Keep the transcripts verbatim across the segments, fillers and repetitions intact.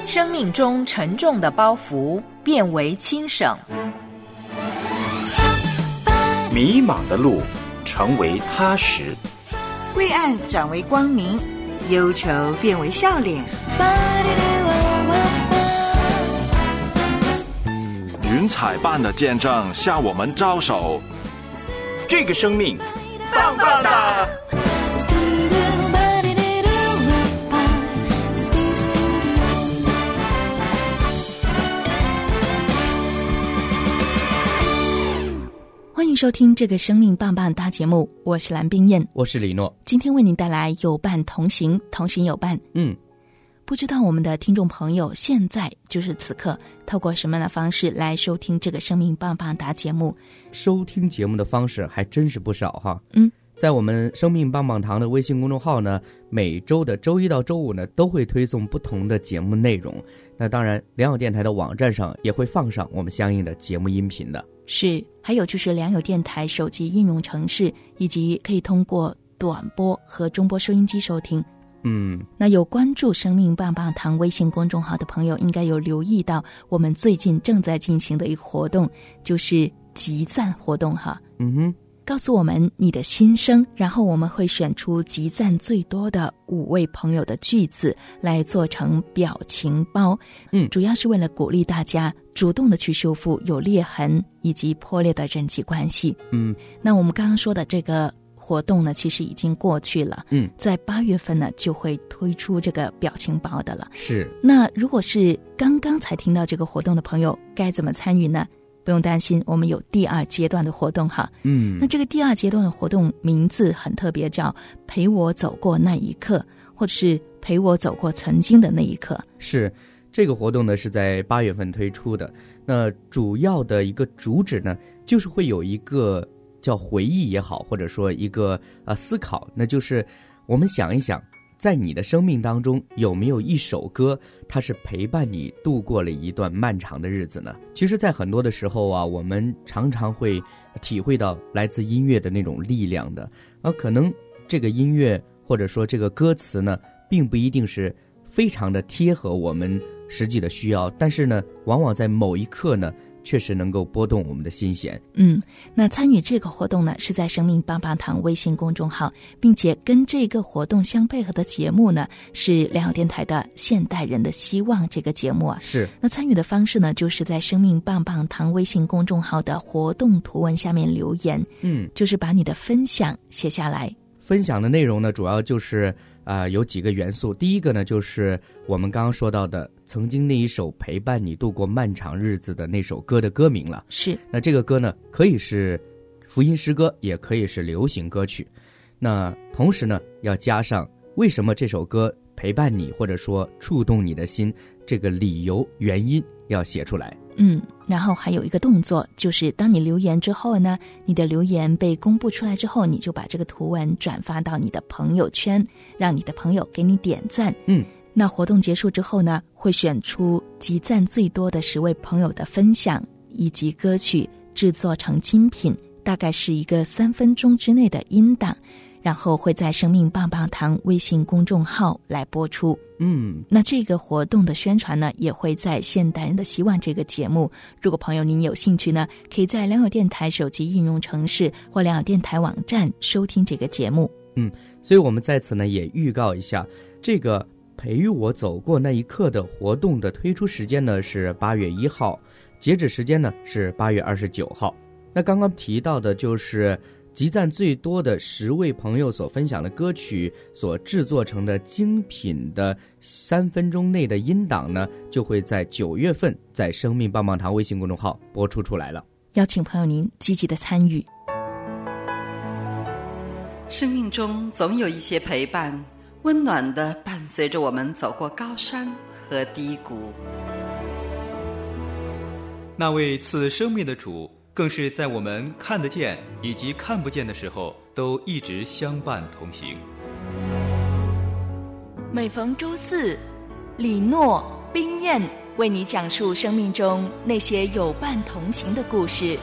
生命中沉重的包袱变为轻省， 迷茫的路成为踏实， 灰暗转为光明，忧愁变为笑脸。 云彩般的见证向我们招手， 这个生命棒棒的。 欢迎收听这个生命棒棒大节目，我是蓝冰燕， 我是李诺， 今天为您带来有伴同行，同行有伴。 嗯， 不知道我们的听众朋友现在就是此刻透过什么样的方式来收听这个生命棒棒哒节目？ 收听节目的方式还真是不少哈。 嗯， 在我们生命棒棒堂的微信公众号呢，每周的周一到周五呢都会推送不同的节目内容。那当然良友电台的网站上也会放上我们相应的节目音频的。 是，还有就是良友电台手机应用程式，以及可以通过短波和中波收音机收听。 嗯， 那有关注生命棒棒堂微信公众号的朋友应该有留意到我们最近正在进行的一个活动，就是集赞活动哈。 嗯哼， 告诉我们你的心声，然后我们会选出集赞最多的五位朋友的句子来做成表情包。 嗯， 主要是为了鼓励大家主动的去修复有裂痕以及破裂的人际关系。 嗯， 那我们刚刚说的这个活动呢，其实已经过去了。 嗯， 在八月份呢就会推出这个表情包的了。 是。 那如果是刚刚才听到这个活动的朋友，该怎么参与呢？不用担心，我们有第二阶段的活动哈。 嗯， 那这个第二阶段的活动名字很特别，叫陪我走过那一刻，或者是陪我走过曾经的那一刻。 是，这个活动呢是在八月份推出的。那主要的一个主旨呢，就是会有一个叫回忆也好，或者说一个呃思考，那就是我们想一想，在你的生命当中有没有一首歌，它是陪伴你度过了一段漫长的日子呢？其实在很多的时候啊，我们常常会体会到来自音乐的那种力量的，而可能这个音乐或者说这个歌词呢，并不一定是非常的贴合我们实际的需要，但是呢，往往在某一刻呢，确实能够拨动我们的心弦。 嗯，那参与这个活动呢，是在生命棒棒堂微信公众号，并且跟这个活动相配合的节目呢，是良友电台的现代人的希望这个节目啊。 是。 那参与的方式呢，就是在生命棒棒堂微信公众号的活动图文下面留言。 嗯， 就是把你的分享写下来。 分享的内容呢，主要就是啊、呃，有几个元素。第一个呢，就是我们刚刚说到的曾经那一首陪伴你度过漫长日子的那首歌的歌名了。 是。 那这个歌呢，可以是福音诗歌，也可以是流行歌曲。那同时呢，要加上为什么这首歌陪伴你，或者说触动你的心，这个理由原因要写出来。 嗯，然后还有一个动作，就是当你留言之后呢，你的留言被公布出来之后，你就把这个图文转发到你的朋友圈，让你的朋友给你点赞。 嗯， 那活动结束之后呢，会选出集赞最多的十位朋友的分享以及歌曲，制作成精品，大概是一个三分钟之内的音档，然后会在生命棒棒堂微信公众号来播出。 嗯， 那这个活动的宣传呢，也会在现代人的希望这个节目。如果朋友您有兴趣呢，可以在良友电台手机应用程式或良友电台网站收听这个节目。 嗯，所以我们在此呢也预告一下，这个陪我走过那一刻的活动的推出时间呢是八月一号，截止时间呢是八月二十九号。那刚刚提到的就是集赞最多的十位朋友所分享的歌曲所制作成的精品的三分钟内的音档呢，就会在九月份在生命棒棒堂微信公众号播出出来了。 邀请朋友您积极的参与。 生命中总有一些陪伴，温暖地伴随着我们走过高山和低谷。 那位赐生命的主，更是在我们看得见以及看不见的时候，都一直相伴同行。 每逢周四，李诺、冰燕为你讲述生命中那些有伴同行的故事。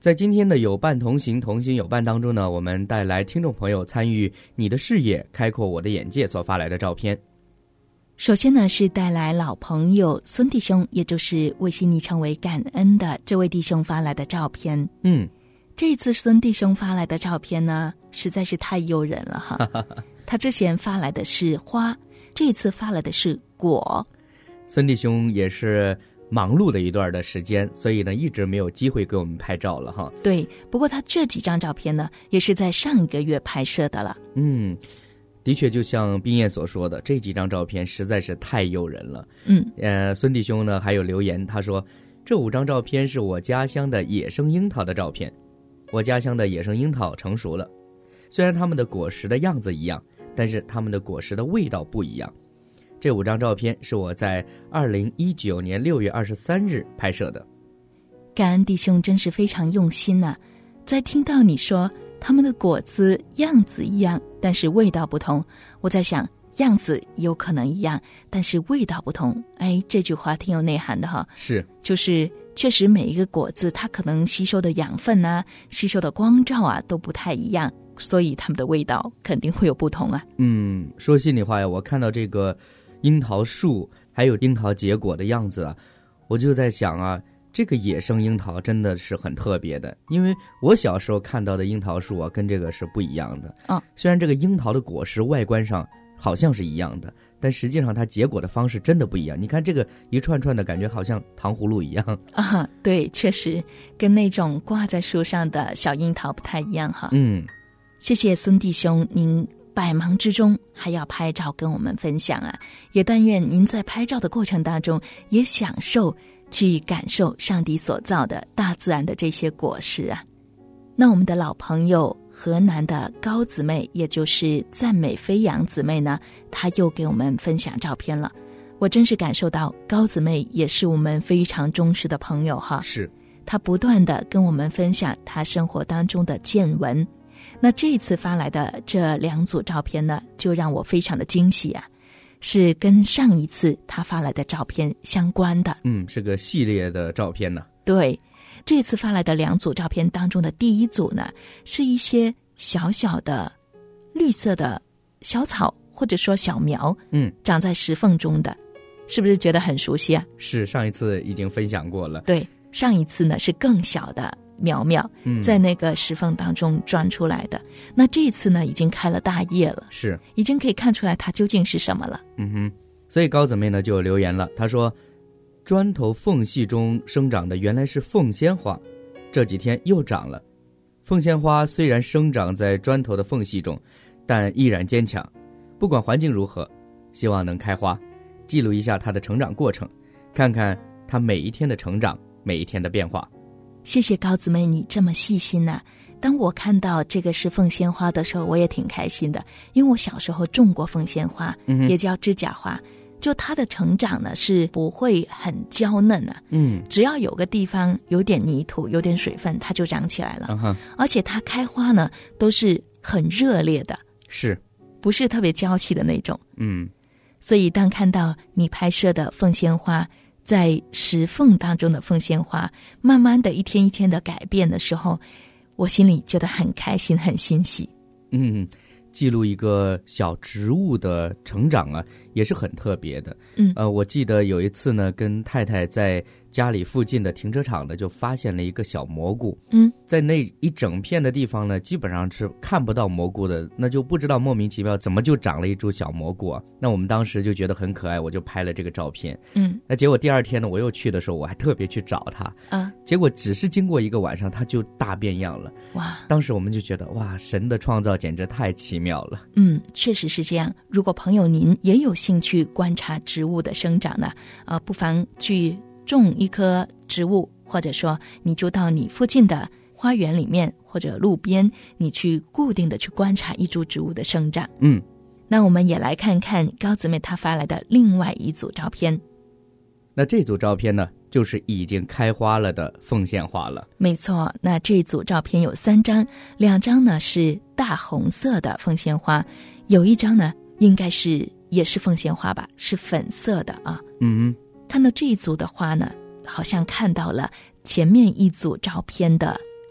在今天的有伴同行，同行有伴当中呢，我们带来听众朋友参与你的视野开阔我的眼界所发来的照片。 首先呢，是带来老朋友孙弟兄，也就是微信昵称为感恩的这位弟兄发来的照片。 嗯， 这一次孙弟兄发来的照片呢，实在是太诱人了哈。他之前发来的是花，这一次发来的是果。 孙弟兄也是忙碌的一段的时间，所以呢一直没有机会给我们拍照了哈。 对，不过他这几张照片呢，也是在上一个月拍摄的了。 嗯，的确就像冰燕所说的，这几张照片实在是太诱人了。 嗯， 呃，孙弟兄呢还有留言，他说这五张照片是我家乡的野生樱桃的照片。我家乡的野生樱桃成熟了，虽然它们的果实的样子一样，但是它们的果实的味道不一样。这五张照片是我在二零一九年六月二十三日拍摄的。 感恩弟兄真是非常用心呐、啊！在听到你说他们的果子样子一样，但是味道不同，我在想样子有可能一样，但是味道不同。哎，这句话挺有内涵的哈。 是， 就是确实每一个果子它可能吸收的养分啊，吸收的光照啊都不太一样，所以它们的味道肯定会有不同啊。 嗯，说心里话呀，我看到这个樱桃树还有樱桃结果的样子啊，我就在想啊，这个野生樱桃真的是很特别的，因为我小时候看到的樱桃树啊跟这个是不一样的。 嗯， 虽然这个樱桃的果实外观上好像是一样的，但实际上它结果的方式真的不一样。你看这个一串串的感觉好像糖葫芦一样啊，对，确实跟那种挂在树上的小樱桃不太一样哈。 嗯， 谢谢孙弟兄，您百忙之中还要拍照跟我们分享啊，也但愿您在拍照的过程当中也享受去感受上帝所造的大自然的这些果实啊。那我们的老朋友河南的高姊妹，也就是赞美飞扬姊妹呢，她又给我们分享照片了。我真是感受到高姊妹也是我们非常忠实的朋友哈。 是， 她不断的跟我们分享她生活当中的见闻。那这一次发来的这两组照片呢，就让我非常的惊喜啊，是跟上一次他发来的照片相关的。 嗯，是个系列的照片呢。 对，这次发来的两组照片当中的第一组呢，是一些小小的绿色的小草或者说小苗， 嗯， 长在石缝中的，是不是觉得很熟悉啊？ 是，上一次已经分享过了。 对，上一次呢是更小的苗苗，在那个石缝当中钻出来的。嗯、那这一次呢，已经开了大叶了， 是， 已经可以看出来它究竟是什么了。 嗯哼，所以高姊妹呢就留言了，她说：“砖头缝隙中生长的原来是凤仙花，这几天又长了。凤仙花虽然生长在砖头的缝隙中，但依然坚强。不管环境如何，希望能开花，记录一下它的成长过程，看看它每一天的成长，每一天的变化。” 谢谢高姊妹，你这么细心啊。当我看到这个是凤仙花的时候，我也挺开心的，因为我小时候种过凤仙花，嗯、也叫指甲花。就它的成长呢是不会很娇嫩啊， 嗯， 只要有个地方有点泥土有点水分，它就长起来了。 uh-huh. 而且它开花呢都是很热烈的， 是不是特别娇气的那种。 嗯， 所以当看到你拍摄的凤仙花，在石缝当中的凤仙花慢慢的一天一天的改变的时候，我心里觉得很开心很欣喜。 嗯，记录一个小植物的成长啊，也是很特别的。 嗯， 呃，我记得有一次呢，跟太太在家里附近的停车场呢，就发现了一个小蘑菇。 嗯， 在那一整片的地方呢，基本上是看不到蘑菇的，那就不知道莫名其妙怎么就长了一株小蘑菇啊。那我们当时就觉得很可爱，我就拍了这个照片。 嗯， 那结果第二天呢，我又去的时候，我还特别去找它啊， 结果只是经过一个晚上，它就大变样了。 哇！ 当时我们就觉得，哇，神的创造简直太奇妙了。 嗯，确实是这样。如果朋友您也有兴趣观察植物的生长呢，呃，不妨去种一棵植物，或者说你就到你附近的花园里面或者路边，你去固定的去观察一株植物的生长。 嗯， 那我们也来看看高姊妹她发来的另外一组照片。 那这组照片呢，就是已经开花了的凤仙花了。 没错，那这组照片有三张，两张呢是大红色的凤仙花，有一张呢应该是也是凤仙花吧，是粉色的啊。 嗯， 看到这一组的花呢，好像看到了前面一组照片的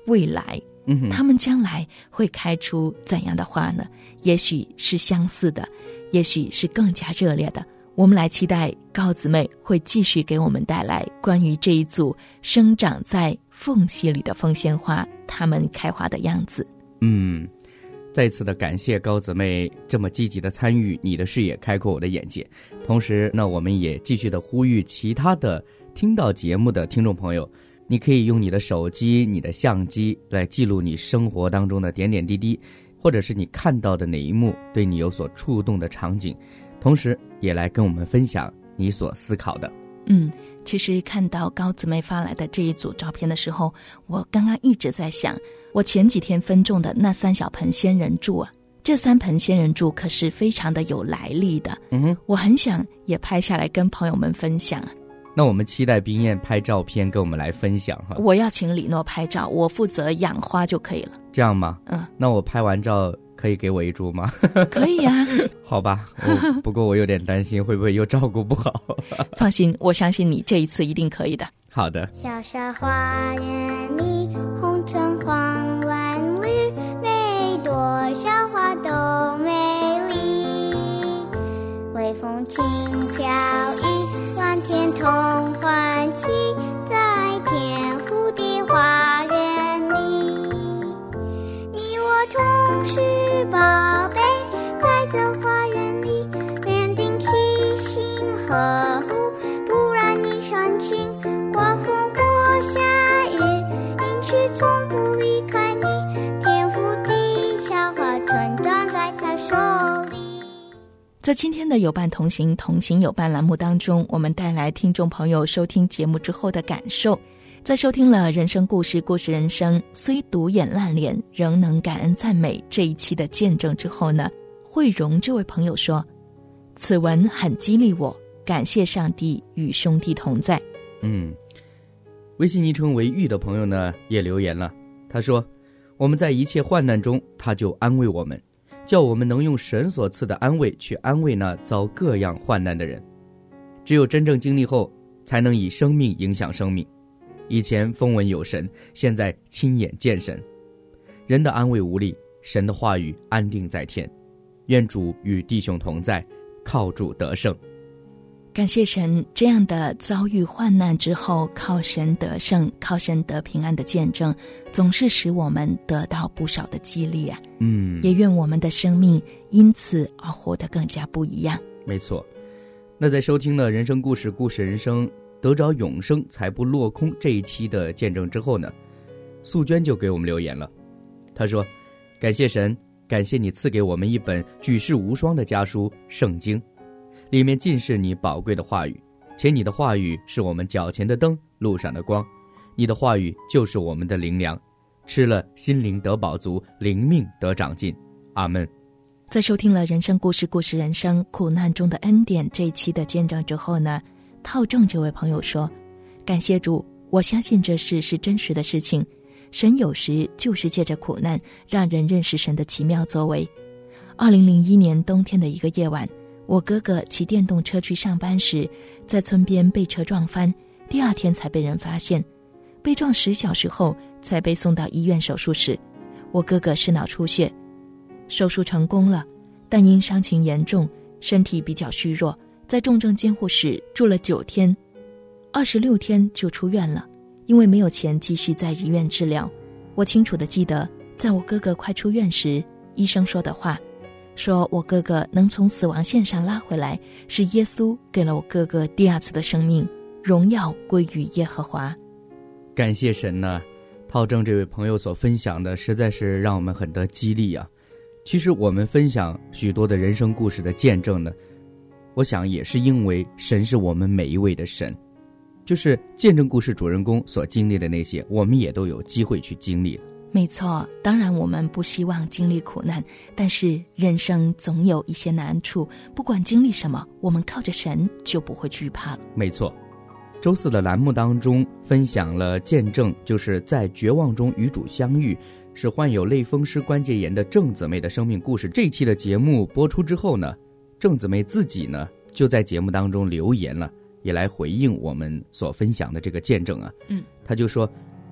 未来， 嗯哼， 他们将来会开出怎样的花呢？也许是相似的，也许是更加热烈的。我们来期待高姊妹会继续给我们带来关于这一组生长在缝隙里的凤仙花它们开花的样子。 嗯，再次的感谢高姊妹这么积极的参与，你的视野开阔我的眼界。同时呢，我们也继续的呼吁其他的听到节目的听众朋友，你可以用你的手机、你的相机来记录你生活当中的点点滴滴，或者是你看到的哪一幕对你有所触动的场景，同时也来跟我们分享你所思考的。 嗯，其实看到高姊妹发来的这一组照片的时候，我刚刚一直在想，我前几天分种的那三小盆仙人柱啊，这三盆仙人柱可是非常的有来历的。 嗯哼， 我很想也拍下来跟朋友们分享。 那我们期待冰燕拍照片跟我们来分享哈。 我要请李诺拍照，我负责养花就可以了。 这样吗？ 嗯， 那我拍完照可以给我一株吗？ 可以呀、啊。 好吧，我不过我有点担心会不会又照顾不好。 放心，我相信你这一次一定可以的。 好的。 小小花园里，红橙黄蓝绿，每朵小花都美丽。微风轻飘逸，蓝天同欢喜，在天蝴蝶花园里，你我同是宝贝，在这花园里面定细心呵护，不然你伤心，刮风或下雨，阴雨从不离开你，天赋地小花成长在他手里。 在今天的有伴同行同行有伴栏目当中，我们带来听众朋友收听节目之后的感受。在收听了人生故事故事人生虽独眼烂脸仍能感恩赞美这一期的见证之后呢，慧荣这位朋友说，此文很激励我，感谢上帝与兄弟同在。 嗯，微信昵称为玉的朋友呢也留言了，他说，我们在一切患难中他就安慰我们，叫我们能用神所赐的安慰去安慰那遭各样患难的人。只有真正经历后，才能以生命影响生命。以前风闻有神，现在亲眼见神。人的安慰无力，神的话语安定在天。愿主与弟兄同在，靠主得胜。 感谢神，这样的遭遇患难之后靠神得胜、靠神得平安的见证，总是使我们得到不少的激励啊。 嗯， 也愿我们的生命因此而活得更加不一样。 没错。那在收听了人生故事故事人生得着永生才不落空这一期的见证之后呢，素娟就给我们留言了。她说，感谢神，感谢你赐给我们一本举世无双的家书圣经，里面尽是你宝贵的话语，且你的话语是我们脚前的灯，路上的光，你的话语就是我们的灵粮，吃了心灵得饱足，灵命得长进。阿们。 在收听了人生故事故事人生苦难中的恩典这一期的见证之后呢，套正这位朋友说，感谢主，我相信这事是真实的事情，神有时就是借着苦难让人认识神的奇妙作为。二零零一年冬天的一个夜晚，我哥哥骑电动车去上班时，在村边被车撞翻，第二天才被人发现，被撞十小时后才被送到医院手术室。我哥哥是脑出血，手术成功了，但因伤情严重，身体比较虚弱，在重症监护室住了九天，二十六天就出院了。因为没有钱继续在医院治疗，我清楚地记得，在我哥哥快出院时，医生说的话，说我哥哥能从死亡线上拉回来，是耶稣给了我哥哥第二次的生命，荣耀归于耶和华。 感谢神呢、啊，套正这位朋友所分享的实在是让我们很得激励啊。其实我们分享许多的人生故事的见证呢，我想也是因为神是我们每一位的神，就是见证故事主人公所经历的那些，我们也都有机会去经历了。 没错，当然我们不希望经历苦难，但是人生总有一些难处，不管经历什么，我们靠着神就不会惧怕了。 没错，周四的栏目当中分享了见证，就是在绝望中与主相遇，是患有类风湿关节炎的郑姊妹的生命故事。这期的节目播出之后呢，郑姊妹自己呢就在节目当中留言了，也来回应我们所分享的这个见证啊。 嗯， 他就说，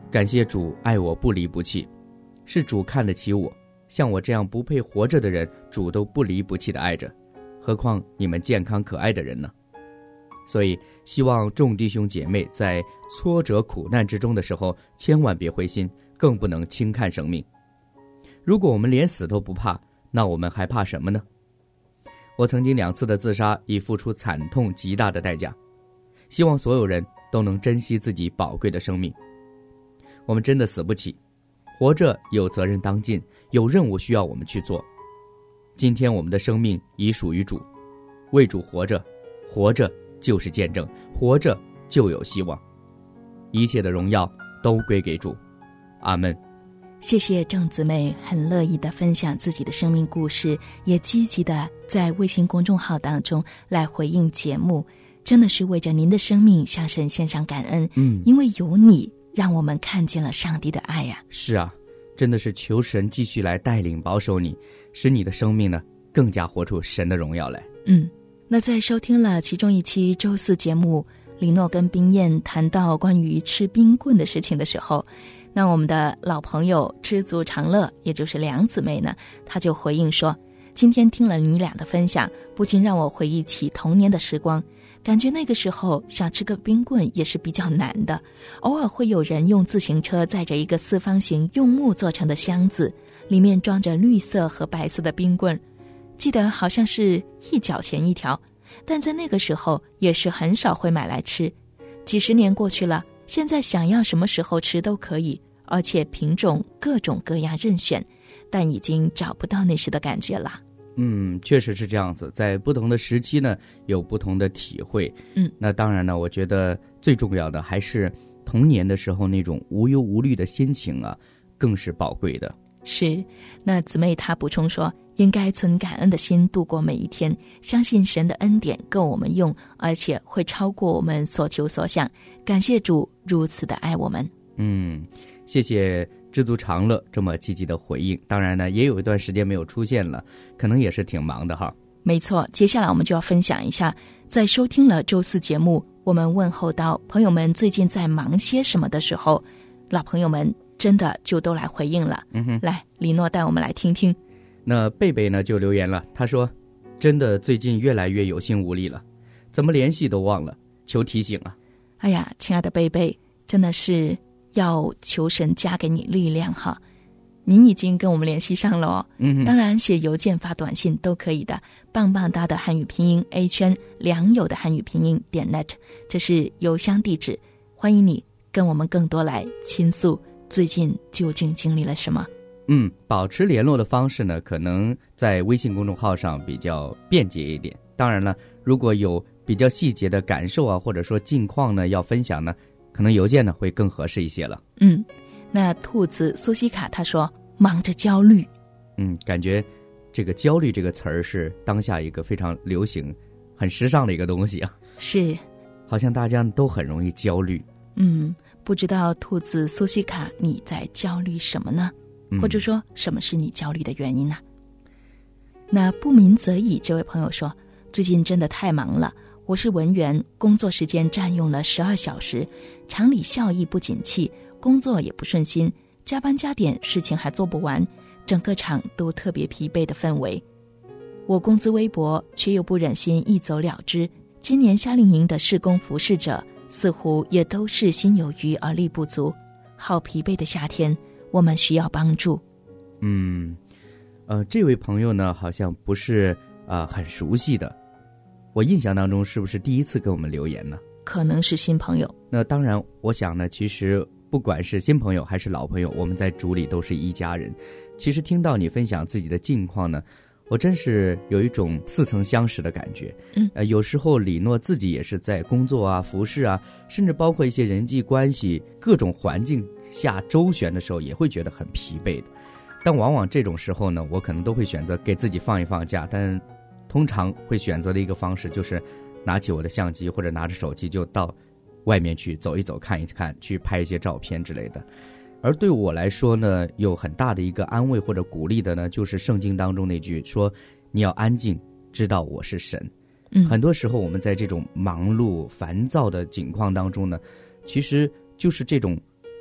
感谢主爱我不离不弃，是主看得起我，像我这样不配活着的人，主都不离不弃地爱着，何况你们健康可爱的人呢？所以希望众弟兄姐妹在挫折苦难之中的时候，千万别灰心，更不能轻看生命。如果我们连死都不怕，那我们还怕什么呢？我曾经两次的自杀，已付出惨痛极大的代价。希望所有人都能珍惜自己宝贵的生命。我们真的死不起，活着有责任当尽，有任务需要我们去做。今天我们的生命已属于主，为主活着，活着就是见证，活着就有希望。一切的荣耀都归给主，阿们。 谢谢郑姊妹很乐意的分享自己的生命故事，也积极的在微信公众号当中来回应节目，真的是为着您的生命向神献上感恩。 嗯， 因为有你，让我们看见了上帝的爱呀、啊。 是啊，真的是求神继续来带领保守你，使你的生命呢更加活出神的荣耀来。 嗯，那在收听了其中一期周四节目，李诺跟冰燕谈到关于吃冰棍的事情的时候，那我们的老朋友知足常乐，也就是梁姊妹呢，她就回应说，今天听了你俩的分享，不禁让我回忆起童年的时光，感觉那个时候想吃个冰棍也是比较难的，偶尔会有人用自行车载着一个四方形用木做成的箱子，里面装着绿色和白色的冰棍，记得好像是一角钱一条，但在那个时候也是很少会买来吃。几十年过去了，现在想要什么时候吃都可以，而且品种各种各样任选，但已经找不到那时的感觉了。 嗯，确实是这样子，在不同的时期呢，有不同的体会。 嗯， 那当然呢，我觉得最重要的还是童年的时候那种无忧无虑的心情啊，更是宝贵的。 是，那姊妹她补充说，应该存感恩的心度过每一天，相信神的恩典够我们用，而且会超过我们所求所想。感谢主如此的爱我们。 嗯，谢谢知足常乐这么积极的回应。当然呢，也有一段时间没有出现了，可能也是挺忙的哈。 没错，接下来我们就要分享一下，在收听了周四节目，我们问候到朋友们最近在忙些什么的时候，老朋友们真的就都来回应了。 嗯哼， 来，李诺带我们来听听。 那贝贝呢就留言了，他说，真的最近越来越有心无力了，怎么联系都忘了，求提醒啊。 哎呀，亲爱的贝贝，真的是要求神加给你力量哈。您已经跟我们联系上了哦， 嗯， 当然写邮件发短信都可以的，棒棒哒的汉语拼音 A 圈良友的汉语拼音点 net， 这是邮箱地址，欢迎你跟我们更多来倾诉最近究竟经历了什么。 嗯，保持联络的方式呢，可能在微信公众号上比较便捷一点。当然了，如果有比较细节的感受啊，或者说近况呢要分享呢，可能邮件呢会更合适一些了。 嗯，那兔子苏西卡他说忙着焦虑。 嗯，感觉这个焦虑这个词儿是当下一个非常流行很时尚的一个东西啊。 是， 好像大家都很容易焦虑。 嗯，不知道兔子苏西卡你在焦虑什么呢？或者说什么是你焦虑的原因呢？那不鸣则已这位朋友说，最近真的太忙了，我是文员，工作时间占用了十二小时，厂里效益不景气，工作也不顺心，加班加点，事情还做不完，整个厂都特别疲惫的氛围。我工资微薄，却又不忍心一走了之，今年夏令营的事工服侍者似乎也都是心有余而力不足，好疲惫的夏天，我们需要帮助。 嗯，呃，这位朋友呢，好像不是啊、呃、很熟悉的。我印象当中，是不是第一次给我们留言呢？ 可能是新朋友。 那当然，我想呢，其实不管是新朋友还是老朋友，我们在主里都是一家人。其实听到你分享自己的近况呢，我真是有一种似曾相识的感觉。 嗯， 呃，有时候李诺自己也是在工作啊、服饰啊，甚至包括一些人际关系、各种环境下周旋的时候，也会觉得很疲惫的。但往往这种时候呢，我可能都会选择给自己放一放假，但通常会选择的一个方式就是拿起我的相机或者拿着手机就到外面去走一走、看一看，去拍一些照片之类的。而对我来说呢，有很大的一个安慰或者鼓励的呢，就是圣经当中那句说，你要安静，知道我是神。 嗯， 很多时候我们在这种忙碌烦躁的境况当中呢，其实就是这种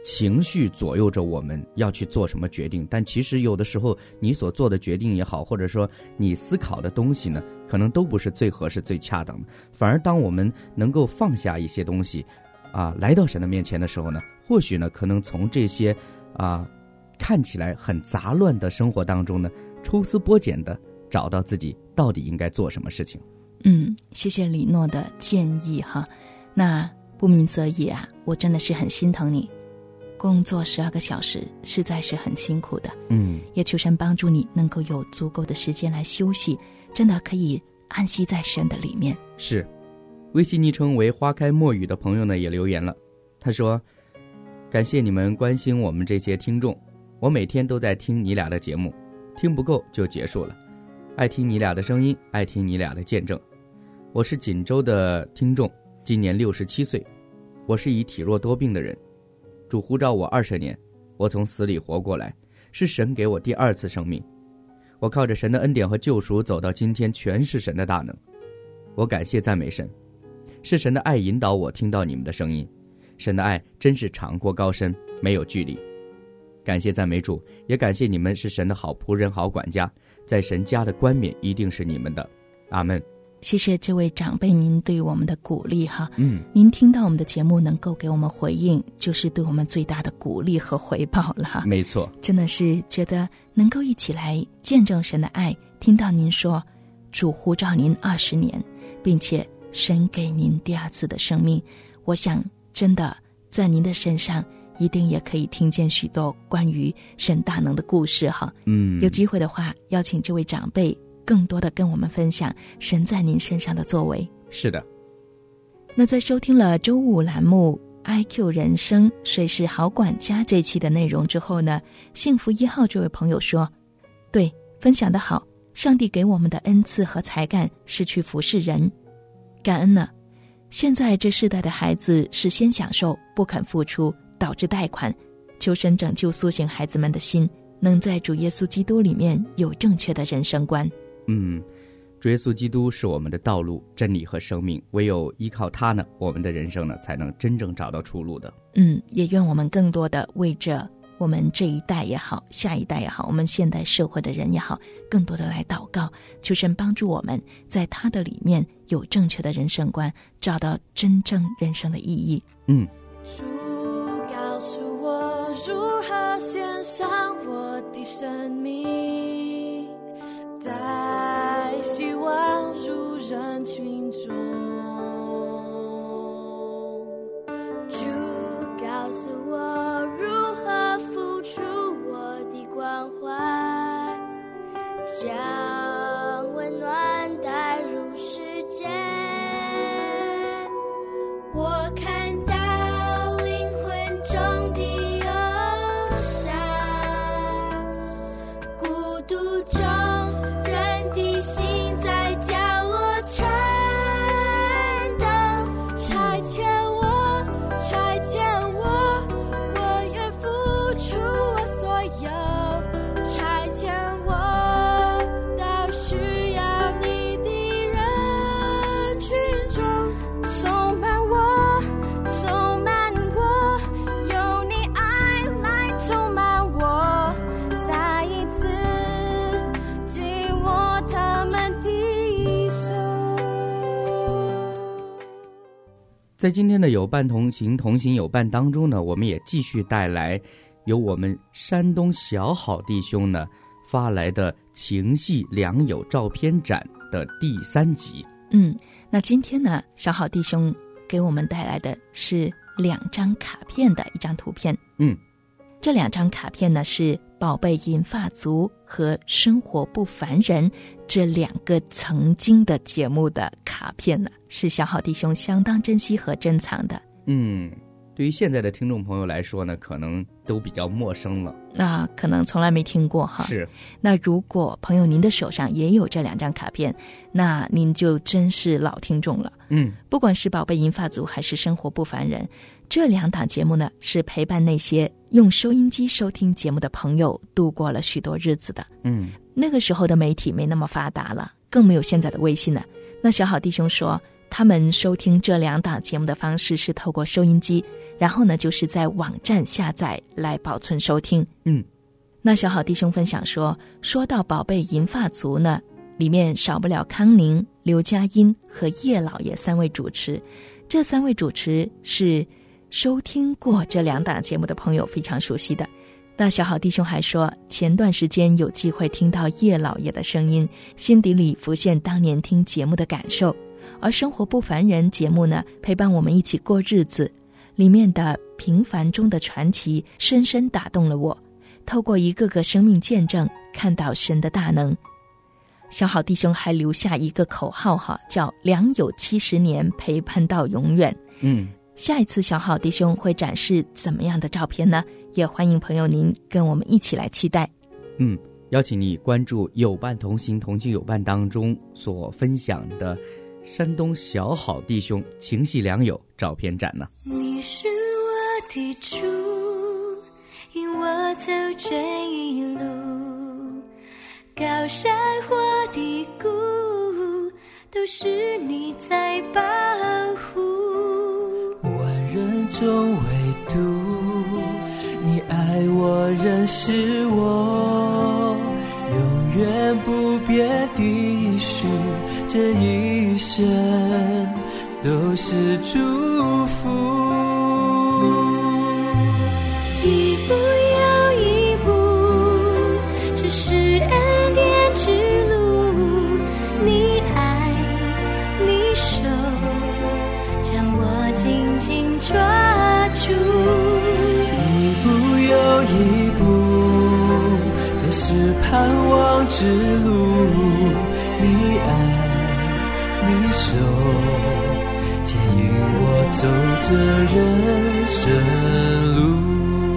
情绪左右着我们要去做什么决定，但其实有的时候你所做的决定也好，或者说你思考的东西呢，可能都不是最合适最恰当的。反而当我们能够放下一些东西啊，来到神的面前的时候呢，或许呢可能从这些啊看起来很杂乱的生活当中呢，抽丝剥茧的找到自己到底应该做什么事情。 嗯，谢谢李诺的建议哈。那不鸣则已啊，我真的是很心疼你，工作十二个小时实在是很辛苦的。 嗯， 也求神帮助你能够有足够的时间来休息，真的可以安息在神的里面。 是，微信昵称为花开墨雨的朋友呢也留言了，他说：感谢你们关心我们这些听众，我每天都在听你俩的节目，听不够就结束了，爱听你俩的声音，爱听你俩的见证。我是锦州的听众，今年六十七岁，我是以体弱多病的人，主呼召我二十年，我从死里活过来，是神给我第二次生命。我靠着神的恩典和救赎走到今天，全是神的大能。我感谢赞美神，是神的爱引导我听到你们的声音，神的爱真是长过高深，没有距离。感谢赞美主，也感谢你们是神的好仆人好管家，在神家的冠冕一定是你们的。阿们。 谢谢这位长辈您对我们的鼓励哈。 嗯， 您听到我们的节目能够给我们回应，就是对我们最大的鼓励和回报了哈。 没错， 真的是觉得能够一起来见证神的爱，听到您说主呼召您二十年，并且神给您第二次的生命，我想真的在您的身上一定也可以听见许多关于神大能的故事哈。 嗯， 有机会的话邀请这位长辈更多的跟我们分享神在您身上的作为。 是的。 那在收听了周五栏目 I Q 人生谁是好管家这期的内容之后呢，幸福一号这位朋友说，对，分享得好，上帝给我们的恩赐和才干是去服侍人，感恩呢。现在这世代的孩子是先享受不肯付出，导致贷款，求神拯救苏醒孩子们的心，能在主耶稣基督里面有正确的人生观。 嗯，主耶稣基督是我们的道路、真理和生命，唯有依靠他呢，我们的人生呢才能真正找到出路的。 嗯，也愿我们更多的为着我们这一代也好，下一代也好，我们现代社会的人也好，更多的来祷告，求神帮助我们在他的里面有正确的人生观，找到真正人生的意义。 嗯， 主告诉我如何献上我的生命，带希望入人群中。 主告诉我如何付出我的关怀，将温暖带入世界。我看到灵魂中的忧伤，孤独中人的心在角落颤抖，差遣我，差遣我，我愿付出我所有，差遣我到需要你的人群中，充满我，充满我，有你爱来充满我，再一次紧握他们的手。 在今天的有伴同行同行有伴当中呢，我们也继续带来由我们山东小好弟兄呢发来的情系良友照片展的第三集。 嗯，那今天呢，小好弟兄给我们带来的是两张卡片的一张图片。 嗯， 这两张卡片呢是宝贝银发族和生活不凡人这两个曾经的节目的卡片呢，是小好弟兄相当珍惜和珍藏的。 嗯，对于现在的听众朋友来说呢，可能都比较陌生了， 啊，可能从来没听过哈。 是。 那如果朋友您的手上也有这两张卡片，那您就真是老听众了。 嗯， 不管是宝贝银发族还是生活不凡人，这两档节目呢，是陪伴那些用收音机收听节目的朋友度过了许多日子的。 嗯， 那个时候的媒体没那么发达了，更没有现在的微信呢。那小好弟兄说，他们收听这两档节目的方式是透过收音机， 然后呢就是在网站下载来保存收听。 嗯， 那小好弟兄分享说，说到宝贝银发族呢，里面少不了康宁、刘佳音和叶老爷三位主持。这三位主持是收听过这两档节目的朋友非常熟悉的。那小好弟兄还说，前段时间有机会听到叶老爷的声音，心底里浮现当年听节目的感受。而生活不凡人节目呢，陪伴我们一起过日子，里面的平凡中的传奇深深打动了我，透过一个个生命见证，看到神的大能。小好弟兄还留下一个口号哈，叫良友七十年，陪伴到永远。 嗯， 下一次小好弟兄会展示怎么样的照片呢？也欢迎朋友您跟我们一起来期待。 嗯，邀请你关注友伴同行同行友伴当中所分享的山东小好弟兄情系良友照片展呢。 你是我的主，引我走这一路，高山或低谷都是你在保护， 万人中唯独你爱我认识我，永远不变的许，这一生都是祝福， 一步又一步，这是恩典之路，你爱你手将我紧紧抓住， 一步又一步，这是盼望之路，你爱你手牵引我走这人生路。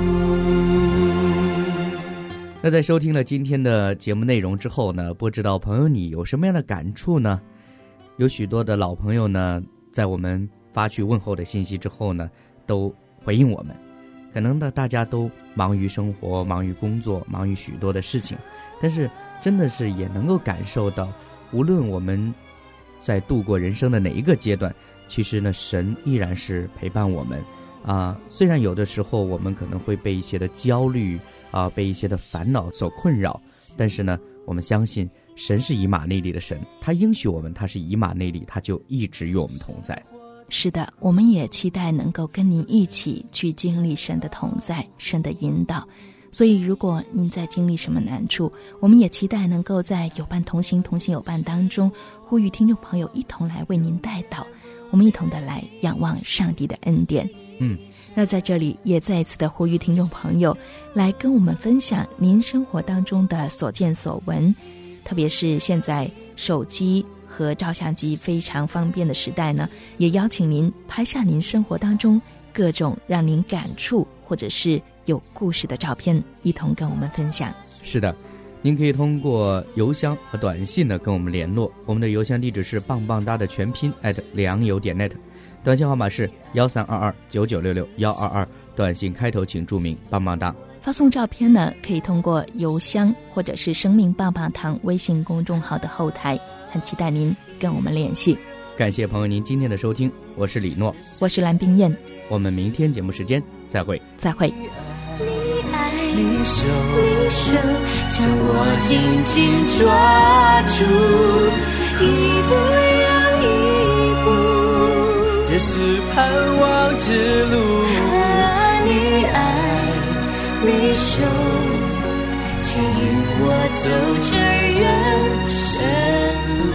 那在收听了今天的节目内容之后呢，不知道朋友你有什么样的感触呢？有许多的老朋友呢，在我们发去问候的信息之后呢，都回应我们。可能呢，大家都忙于生活，忙于工作，忙于许多的事情，但是真的是也能够感受到，无论我们在度过人生的哪一个阶段，其实呢，神依然是陪伴我们啊。虽然有的时候我们可能会被一些的焦虑啊，被一些的烦恼所困扰，但是呢，我们相信神是以马内利的神，他应许我们，他是以马内利，他就一直与我们同在。 是的，我们也期待能够跟您一起去经历神的同在，神的引导。所以如果您在经历什么难处，我们也期待能够在友伴同行同行友伴当中，呼吁听众朋友一同来为您代祷，我们一同的来仰望上帝的恩典。 嗯， 那在这里也再一次的呼吁听众朋友来跟我们分享您生活当中的所见所闻，特别是现在手机和照相机非常方便的时代呢，也邀请您拍下您生活当中各种让您感触或者是有故事的照片，一同跟我们分享。 是的，您可以通过邮箱和短信呢跟我们联络，我们的邮箱地址是棒棒哒的全拼 at 良友点 net， 短信号码是幺三二二九九六六幺二二，短信开头请注明棒棒哒。 发送照片呢，可以通过邮箱或者是生命棒棒糖微信公众号的后台，很期待您跟我们联系。 感谢朋友您今天的收听，我是李诺， 我是蓝冰燕， 我们明天节目时间再会。 再会。 你手你手将我紧紧抓住，一步又一步，这是盼望之路，你爱你手牵引我走这人生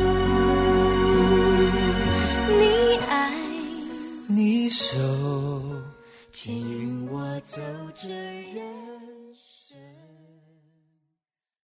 路，你爱你手牵引我走这人生。